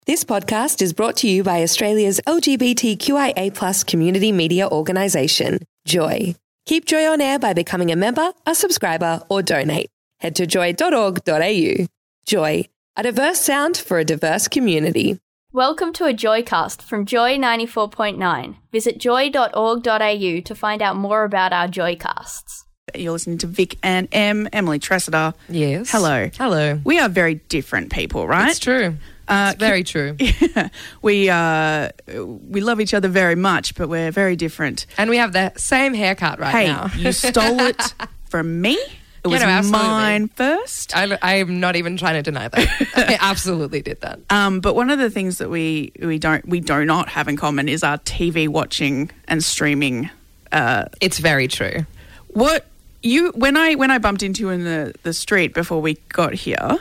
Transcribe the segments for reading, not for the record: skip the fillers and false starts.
This podcast is brought to you by Australia's LGBTQIA+ community media organisation, Joy. Keep Joy on air by becoming a member, a subscriber, or donate. Head to joy.org.au. Joy, a diverse sound for a diverse community. Welcome to a Joycast from Joy 94.9. Visit joy.org.au to find out more about our Joycasts. You're listening to Vic and Emily Tressida. Yes. Hello. Hello. We are very different people, right? It's true. It's very true. Yeah. We love each other very much, but we're very different. And we have the same haircut right now. Hey, you stole it from me. It was mine first. I'm not even trying to deny that. I absolutely did that. But one of the things that we do not have in common is our TV watching and streaming. It's very true. When I bumped into you in the street before we got here,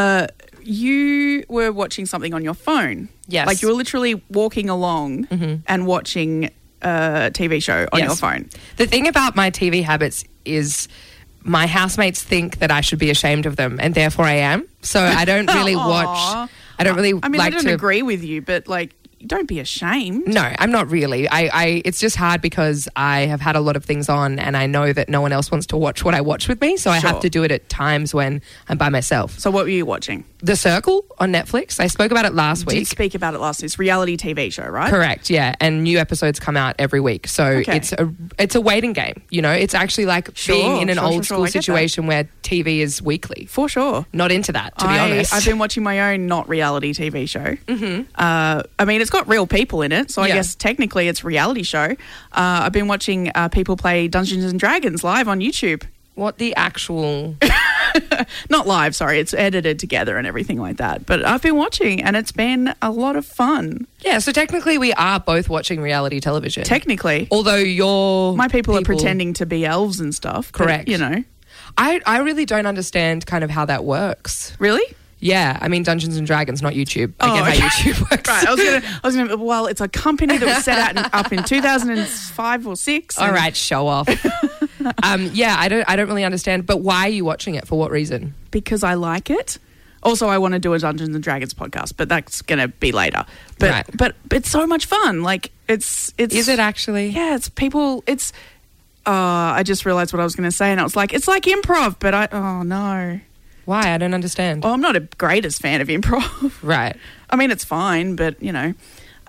you were watching something on your phone. Yes. Like you were literally walking along and watching a TV show on your phone. The thing about my TV habits is my housemates think that I should be ashamed of them, and therefore I am. So I don't really watch. I don't really I don't agree with you, but like, don't be ashamed. No, I'm not really. It's just hard because I have had a lot of things on and I know that no one else wants to watch what I watch with me, so I have to do it at times when I'm by myself. So what were you watching? The Circle on Netflix. I spoke about it last week. Did speak about it last week. It's a reality TV show, right? Correct, yeah. And new episodes come out every week. So it's a waiting game, you know? It's actually like being in an old school situation where TV is weekly. For sure. Not into that, to be honest. I've been watching my own not reality TV show. I mean, it's got real people in it, so I guess technically it's a reality show. I've been watching people play Dungeons and Dragons live on YouTube. What the actual... Not live, sorry. It's edited together and everything like that. But I've been watching and it's been a lot of fun. Yeah, so technically we are both watching reality television. Technically. Although my people are pretending to be elves and stuff. Correct. But, you know. I really don't understand kind of how that works. Really? Yeah, I mean Dungeons and Dragons, not YouTube. I get how YouTube works. Right, I was gonna. Well, it's a company that was set up in 2005 or 6. All right, show off. Yeah, I don't really understand. But why are you watching it? For what reason? Because I like it. Also, I want to do a Dungeons and Dragons podcast, but that's gonna be later. But it's so much fun. Like it's. Is it actually? Yeah, it's people. It's. I just realised what I was going to say, and I was like, it's like improv, but oh no. Why? I don't understand. Well, I'm not a greatest fan of improv. Right. I mean, it's fine, but, you know.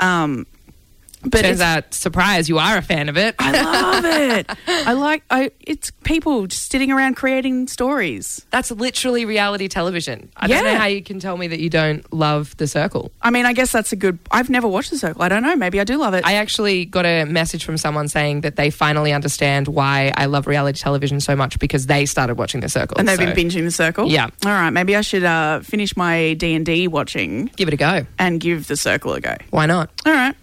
But turns out, surprise, you are a fan of it. I love it. It's people just sitting around creating stories. That's literally reality television. I don't know how you can tell me that you don't love The Circle. I mean, I guess that's I've never watched The Circle. I don't know. Maybe I do love it. I actually got a message from someone saying that they finally understand why I love reality television so much because they started watching The Circle. And they've been binging The Circle? Yeah. All right. Maybe I should finish my D&D watching. Give it a go. And give The Circle a go. Why not? All right.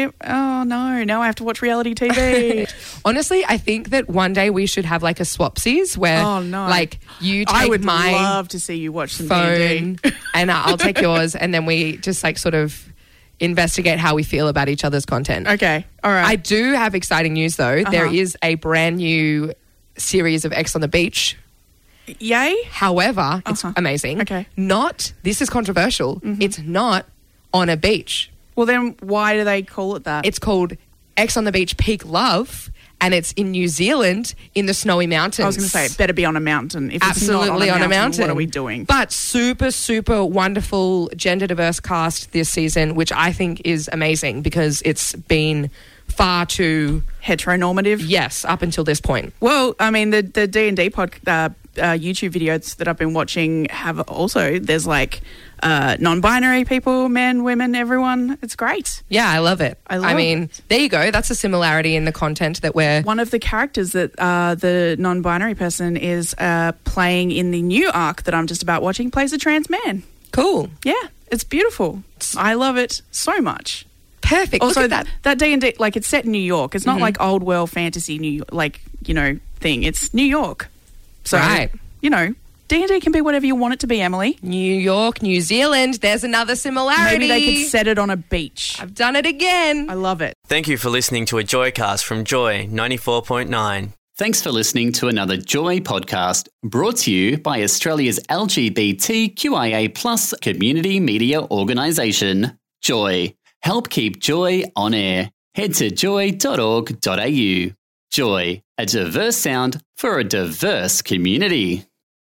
Now I have to watch reality TV. Honestly, I think that one day we should have like a swapsies where like you take I would my love to see you watch some phone D&D. and I'll take yours and then we just like sort of investigate how we feel about each other's content. Okay. All right. I do have exciting news though. There is a brand new series of Ex on the Beach. Yay. However, it's amazing. Okay. This is controversial. It's not on a beach. Well, then why do they call it that? It's called Ex on the Beach Peak Love, and it's in New Zealand in the snowy mountains. I was going to say, it better be on a mountain. If Absolutely it's not on a mountain, what mountain. are we doing? But super, super wonderful gender diverse cast this season, which I think is amazing because it's been far too... heteronormative? Yes, up until this point. Well, I mean, the D&D YouTube videos that I've been watching have also, there's like non-binary people, men, women, everyone. It's great. Yeah, I love it. I mean, there you go. That's a similarity in the content that we're... One of the characters that the non-binary person is playing in the new arc that I'm just about watching plays a trans man. Cool. Yeah, it's beautiful. I love it so much. Perfect. Also, look at that D&D, like, it's set in New York. It's not like old world fantasy New York, like, you know, thing. It's New York. So, you know, D&D can be whatever you want it to be, Emily. New York, New Zealand, there's another similarity. Maybe they could set it on a beach. I've done it again. I love it. Thank you for listening to a Joycast from Joy 94.9. Thanks for listening to another Joy podcast brought to you by Australia's LGBTQIA+ community media organisation, Joy. Help keep Joy on air. Head to joy.org.au. Joy, a diverse sound for a diverse community.